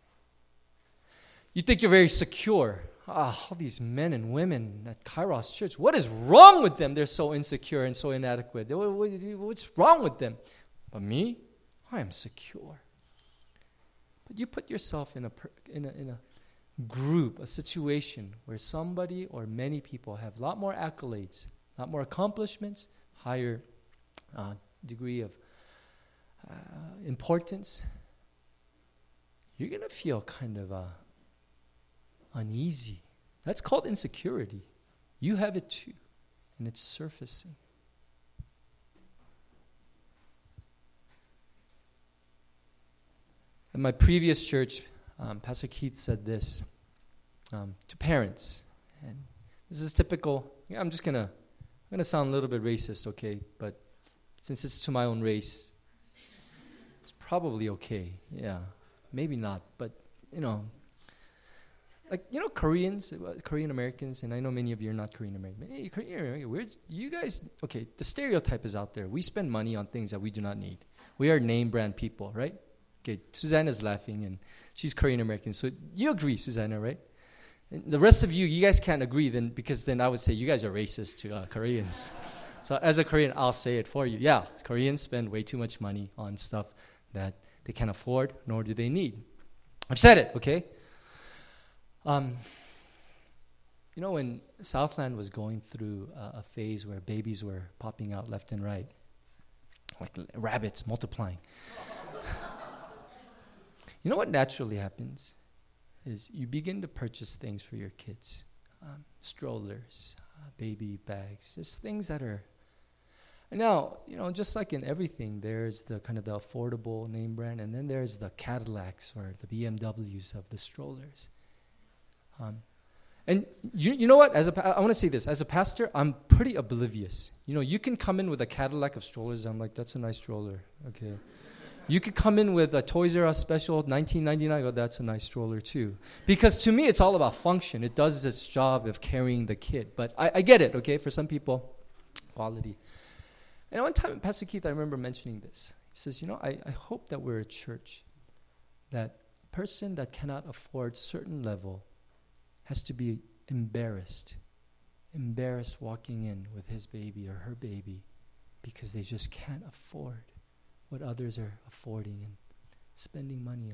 You think you're very secure. All these men and women at Kairos Church, what is wrong with them? They're so insecure and so inadequate. What's wrong with them? But me, I am secure. But you put yourself in a group, a situation where somebody or many people have a lot more accolades, a lot more accomplishments, higher degree of importance, you're going to feel kind of uneasy. That's called insecurity. You have it too, and it's surfacing. At my previous church, Pastor Keith said this to parents, and this is typical. I'm going to sound a little bit racist, okay, but since it's to my own race, it's probably okay. Yeah, maybe not, but Koreans, Korean Americans, and I know many of you are not Korean American. Hey, Korean American, you guys, okay, the stereotype is out there. We spend money on things that we do not need. We are name brand people, right? Okay, Susanna's laughing, and she's Korean American, so you agree, Susanna, right? And the rest of you guys can't agree, because then I would say you guys are racist to Koreans. So as a Korean, I'll say it for you. Yeah, Koreans spend way too much money on stuff that they can't afford, nor do they need. I've said it, okay? When Southland was going through a phase where babies were popping out left and right, like rabbits multiplying. You know what naturally happens? is you begin to purchase things for your kids. Strollers, baby bags, just things that are... And now, just like in everything, there's the kind of the affordable name brand, and then there's the Cadillacs or the BMWs of the strollers. And you know what? I want to say this. As a pastor, I'm pretty oblivious. You can come in with a Cadillac of strollers. I'm like, that's a nice stroller. Okay. You could come in with a Toys R Us special, $19.99. Oh, that's a nice stroller too. Because to me, it's all about function. It does its job of carrying the kid. But I get it, okay? For some people, quality. And one time, Pastor Keith, I remember mentioning this. He says, I hope that we're a church that a person that cannot afford certain level has to be embarrassed walking in with his baby or her baby because they just can't afford what others are affording and spending money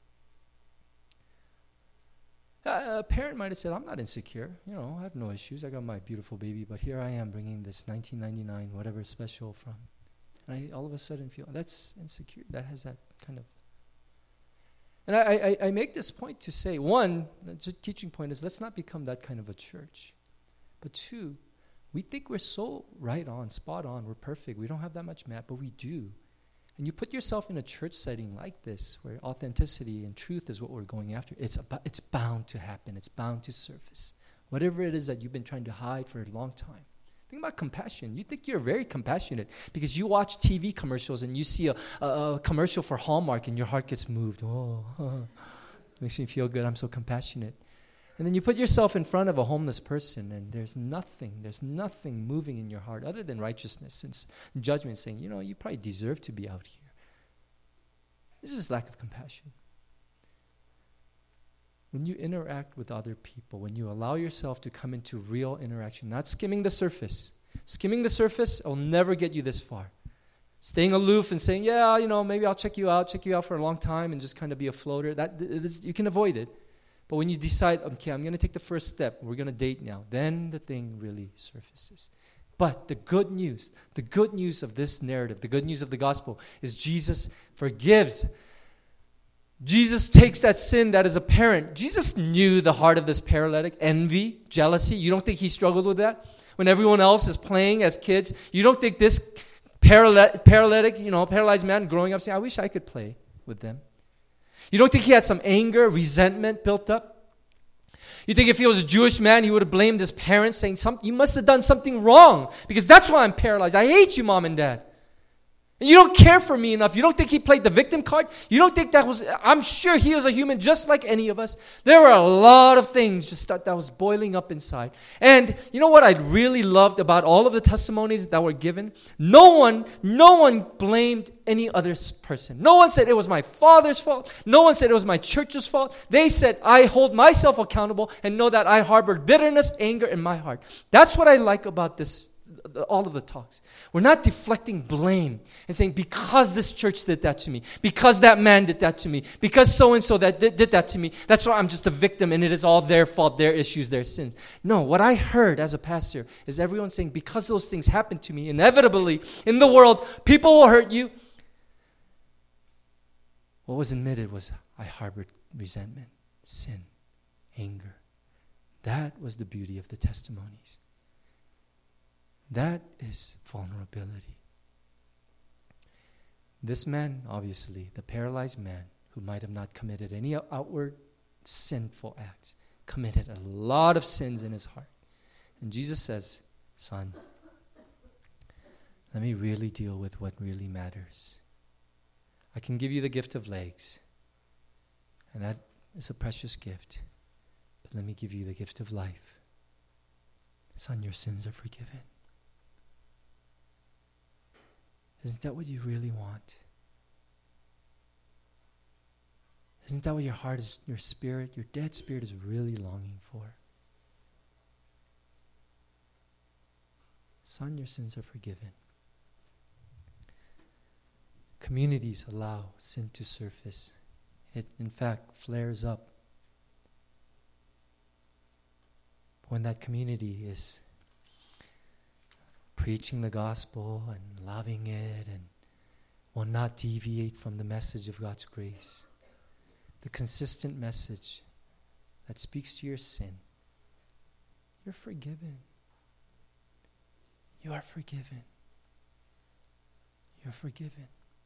on. A parent might have said, I'm not insecure. I have no issues. I got my beautiful baby, but here I am bringing this $19.99, whatever special from. And I all of a sudden feel, that's insecure. That has that kind of... And I make this point to say, one, the teaching point is let's not become that kind of a church. But two, we think we're so right on, spot on, we're perfect. We don't have that much map, but we do. And you put yourself in a church setting like this, where authenticity and truth is what we're going after, it's bound to happen. It's bound to surface. Whatever it is that you've been trying to hide for a long time. Think about compassion. You think you're very compassionate because you watch TV commercials and you see a commercial for Hallmark and your heart gets moved. Oh, makes me feel good. I'm so compassionate. And then you put yourself in front of a homeless person and there's nothing moving in your heart other than righteousness and judgment saying, you probably deserve to be out here. This is lack of compassion. When you interact with other people, when you allow yourself to come into real interaction, not skimming the surface. Skimming the surface will never get you this far. Staying aloof and saying, maybe I'll check you out for a long time and just kind of be a floater, you can avoid it. But when you decide, okay, I'm going to take the first step, we're going to date now, then the thing really surfaces. But the good news of this narrative, the good news of the gospel is Jesus forgives. Jesus takes that sin that is apparent. Jesus knew the heart of this paralytic, envy, jealousy. You don't think he struggled with that? When everyone else is playing as kids, you don't think this paralytic, paralyzed man growing up saying, I wish I could play with them. You don't think he had some anger, resentment built up? You think if he was a Jewish man, he would have blamed his parents, saying, you must have done something wrong, because that's why I'm paralyzed. I hate you, Mom and Dad. And you don't care for me enough. You don't think he played the victim card? You don't think I'm sure he was a human just like any of us. There were a lot of things just that was boiling up inside. And you know what I really loved about all of the testimonies that were given? No one blamed any other person. No one said it was my father's fault. No one said it was my church's fault. They said, I hold myself accountable and know that I harbored bitterness, anger in my heart. That's what I like about this. All of the talks. We're not deflecting blame and saying, because this church did that to me, because that man did that to me, because so-and-so that did that to me, that's why I'm just a victim and it is all their fault, their issues, their sins. No, what I heard as a pastor is everyone saying, because those things happened to me, inevitably in the world, people will hurt you. What was admitted was I harbored resentment, sin, anger. That was the beauty of the testimonies. That is vulnerability. This man, obviously, the paralyzed man, who might have not committed any outward sinful acts, committed a lot of sins in his heart. And Jesus says, son, let me really deal with what really matters. I can give you the gift of legs, and that is a precious gift. But let me give you the gift of life. Son, your sins are forgiven. Isn't that what you really want? Isn't that what your heart is, your spirit, your dead spirit is really longing for? Son, your sins are forgiven. Communities allow sin to surface. It, in fact, flares up. When that community is preaching the gospel and loving it and will not deviate from the message of God's grace. The consistent message that speaks to your sin, you're forgiven. You are forgiven. You're forgiven.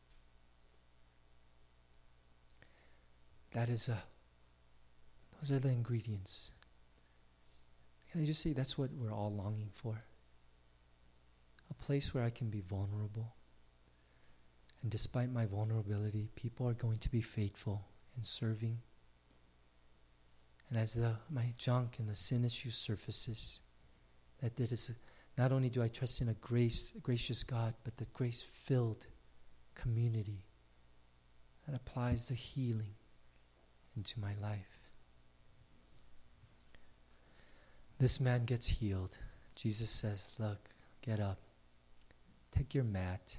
Those are the ingredients. Can I just say that's what we're all longing for? A place where I can be vulnerable. And despite my vulnerability, people are going to be faithful and serving. And as my junk and the sin issue surfaces, not only do I trust in a gracious God, but the grace-filled community that applies the healing into my life. This man gets healed. Jesus says, look, get up. Take your mat.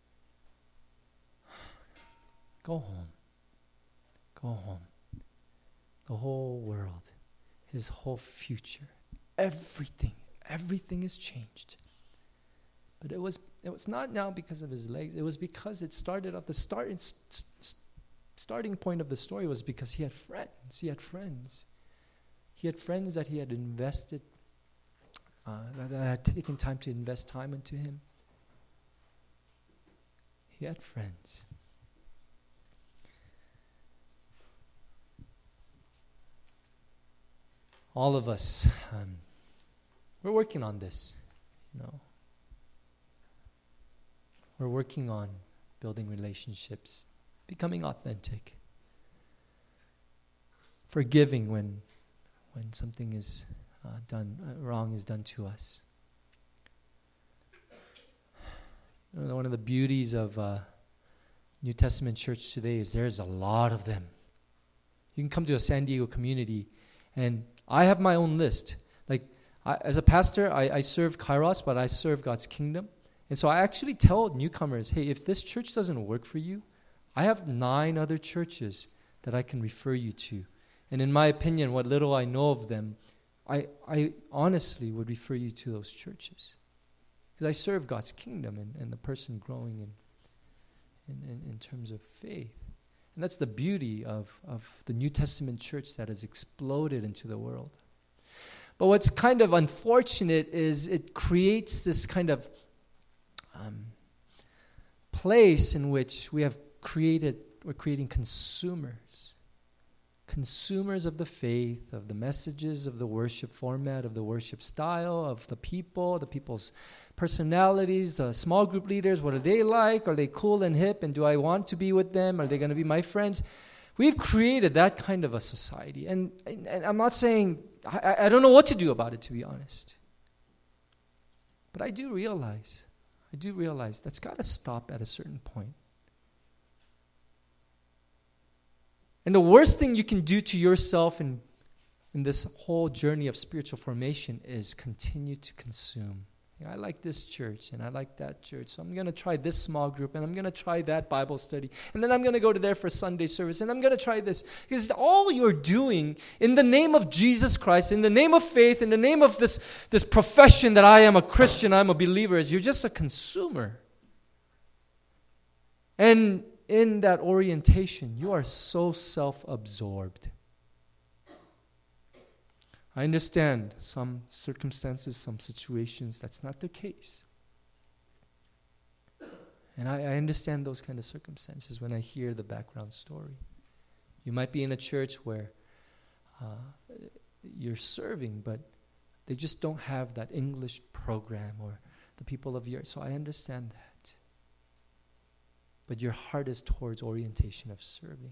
Go home. Go home. The whole world, his whole future, everything is changed. But it was not now because of his legs. It was because it started off starting point of the story was because he had friends. He had friends that he had invested, that had taken time to invest time into him. He had friends. All of us, we're working on this, We're working on building relationships, becoming authentic, forgiving when something is wrong is done to us. One of the beauties of New Testament church today is there's a lot of them. You can come to a San Diego community, and I have my own list. As a pastor, I serve Kairos, but I serve God's kingdom. And so I actually tell newcomers, hey, if this church doesn't work for you, I have 9 other churches that I can refer you to. And in my opinion, what little I know of them, I honestly would refer you to those churches. Because I serve God's kingdom and the person growing in terms of faith. And that's the beauty of the New Testament church that has exploded into the world. But what's kind of unfortunate is it creates this kind of place in which we're creating consumers of the faith, of the messages, of the worship format, of the worship style, of the people's personalities, the small group leaders. What are they like? Are they cool and hip? And do I want to be with them? Are they going to be my friends? We've created that kind of a society. And I'm not saying, I don't know what to do about it, to be honest. But I do realize that's got to stop at a certain point. And the worst thing you can do to yourself in this whole journey of spiritual formation is continue to consume. I like this church and I like that church, so I'm going to try this small group and I'm going to try that Bible study and then I'm going to go to there for Sunday service and I'm going to try this. Because all you're doing in the name of Jesus Christ, in the name of faith, in the name of this profession that I am a Christian, I'm a believer, is you're just a consumer. And in that orientation, you are so self-absorbed. I understand some circumstances, some situations, that's not the case. And I understand those kind of circumstances when I hear the background story. You might be in a church where you're serving, but they just don't have that English program or the people of your... So I understand that. But your heart is towards orientation of serving.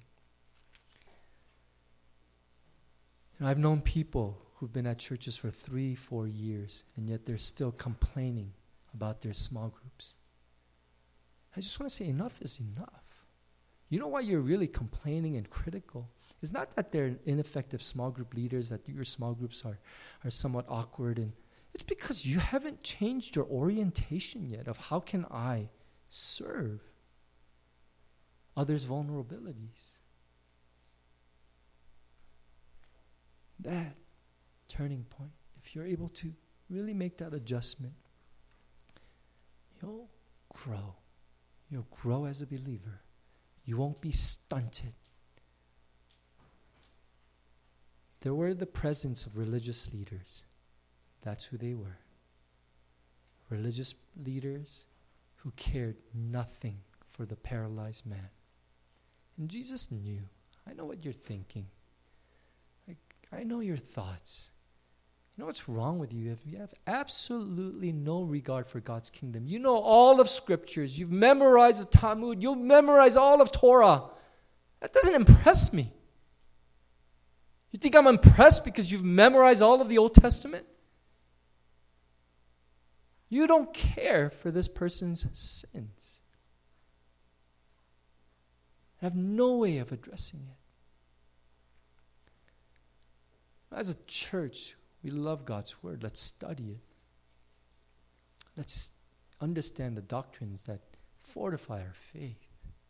I've known people who've been at churches for 3-4 years, and yet they're still complaining about their small groups. I just want to say enough is enough. You know why you're really complaining and critical? It's not that they're ineffective small group leaders, that your small groups are somewhat awkward, and it's because you haven't changed your orientation yet of how can I serve others' vulnerabilities. That turning point, if you're able to really make that adjustment, you'll grow. You'll grow as a believer. You won't be stunted. there were the presence of religious leaders. That's who they were. Religious leaders who cared nothing for the paralyzed man. And Jesus knew, I know what you're thinking. I know your thoughts. You know what's wrong with you? If you have absolutely no regard for God's kingdom, you know all of scriptures, you've memorized the Talmud, you've memorized all of Torah. That doesn't impress me. You think I'm impressed because you've memorized all of the Old Testament? You don't care for this person's sins. I have no way of addressing it. As a church, we love God's word. Let's study it. Let's understand the doctrines that fortify our faith.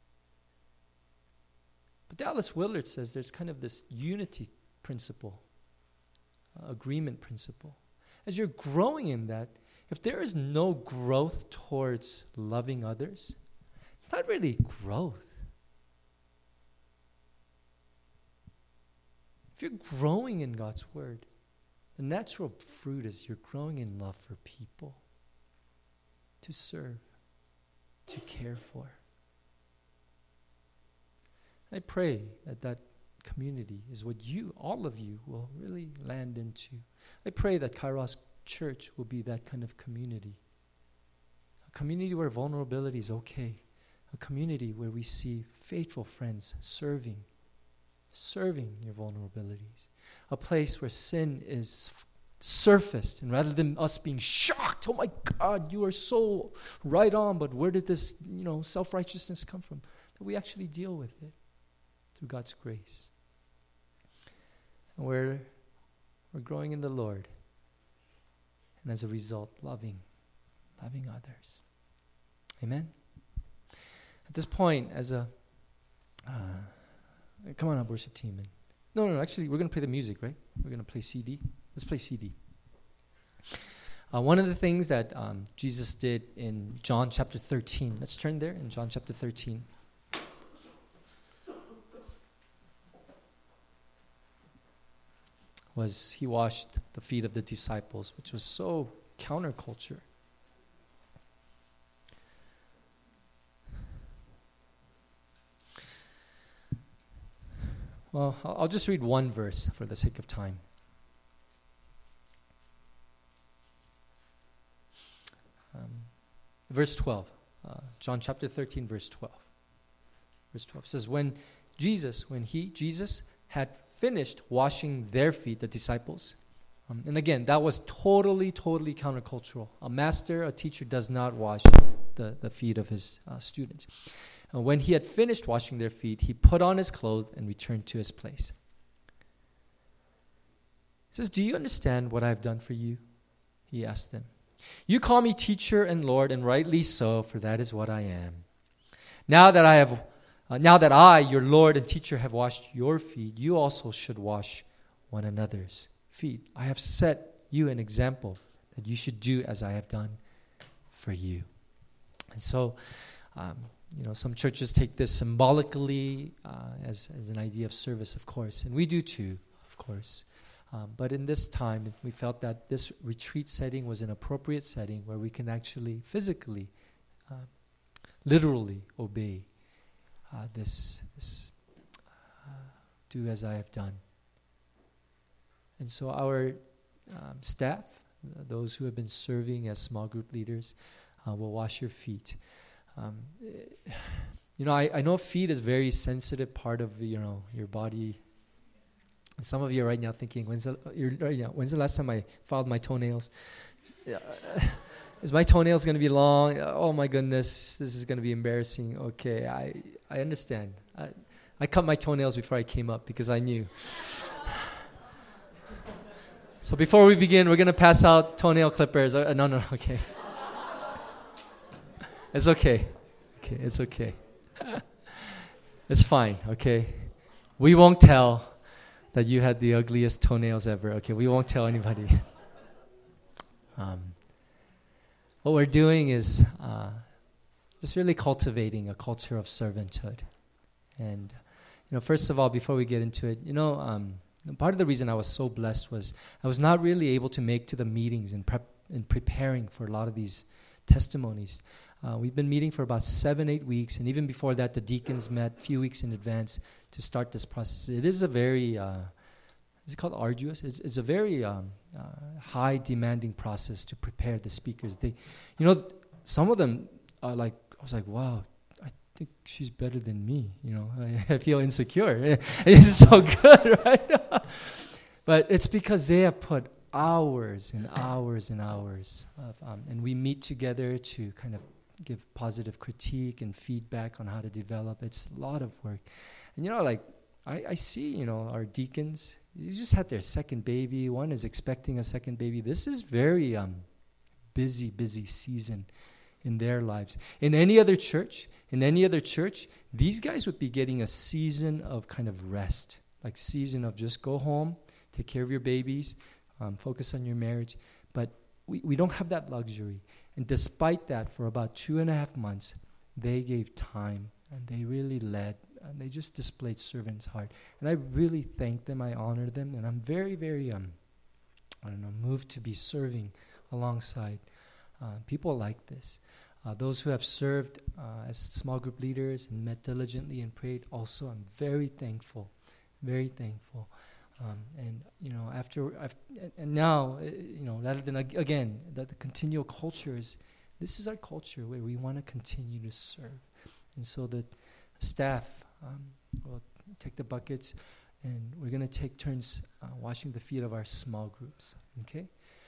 But Dallas Willard says there's kind of this unity principle, agreement principle. As you're growing in that, if there is no growth towards loving others, it's not really growth. If you're growing in God's word, the natural fruit is you're growing in love for people, to serve, to care for. I pray that that community is what you, all of you, will really land into. I pray that Kairos Church will be that kind of community. A community where vulnerability is okay. A community where we see faithful friends serving your vulnerabilities. A place where sin is surfaced, and rather than us being shocked, oh my God, you are so right on, but where did this, self-righteousness come from? That we actually deal with it through God's grace. And we're growing in the Lord. And as a result, loving others. Amen? At this point, come on up, worship team. No, actually, we're going to play the music, right? We're going to play CD. Let's play CD. One of the things that Jesus did in John chapter 13, let's turn there in John chapter 13. Was he washed the feet of the disciples, which was so counterculture. Well, I'll just read one verse for the sake of time. Verse 12. John chapter 13, verse 12. Verse 12 says, when Jesus had finished washing their feet, the disciples. And again, that was totally countercultural. A teacher does not wash the feet of his students. And when he had finished washing their feet, he put on his clothes and returned to his place. He says, do you understand what I have done for you? He asked them. You call me teacher and Lord, and rightly so, for that is what I am. Now that I, your Lord and teacher, have washed your feet, you also should wash one another's feet. I have set you an example that you should do as I have done for you. And so, some churches take this symbolically as an idea of service, of course, and we do too, of course. But in this time, we felt that this retreat setting was an appropriate setting where we can actually physically, literally obey this do as I have done. And so our staff, those who have been serving as small group leaders, will wash your feet. I know feet is a very sensitive part of your body. Some of you are right now thinking, when's the last time I filed my toenails? Is my toenails going to be long? Oh my goodness, this is going to be embarrassing. Okay, I understand. I cut my toenails before I came up because I knew. So before we begin, we're going to pass out toenail clippers. No, okay. It's okay. Okay, it's okay. It's fine, okay? We won't tell that you had the ugliest toenails ever. Okay, we won't tell anybody. What we're doing is just really cultivating a culture of servanthood. And, first of all, before we get into it, And part of the reason I was so blessed was I was not really able to make to the meetings and preparing for a lot of these testimonies. We've been meeting for about 7-8 weeks, and even before that, the deacons met a few weeks in advance to start this process. It is a very, is it called arduous? It's a very high demanding process to prepare the speakers. Some of them are like, I was like, wow, I think she's better than me. I feel insecure. It's so good, right? But it's because they have put hours and hours and hours and we meet together to kind of give positive critique and feedback on how to develop. It's a lot of work. And I see, our deacons, they just had their second baby. One is expecting a second baby. This is very busy season in their lives. In any other church, these guys would be getting a season of kind of rest, like season of just go home, take care of your babies, focus on your marriage. But we don't have that luxury. And despite that, for about 2.5 months, they gave time and they really led and they just displayed servant's heart. And I really thank them, I honor them, and I'm very, very, moved to be serving alongside people like this. Those who have served as small group leaders and met diligently and prayed, also I'm very thankful, very thankful. Rather than again, the continual culture this is our culture where we want to continue to serve. And so the staff will take the buckets and we're going to take turns washing the feet of our small groups, okay?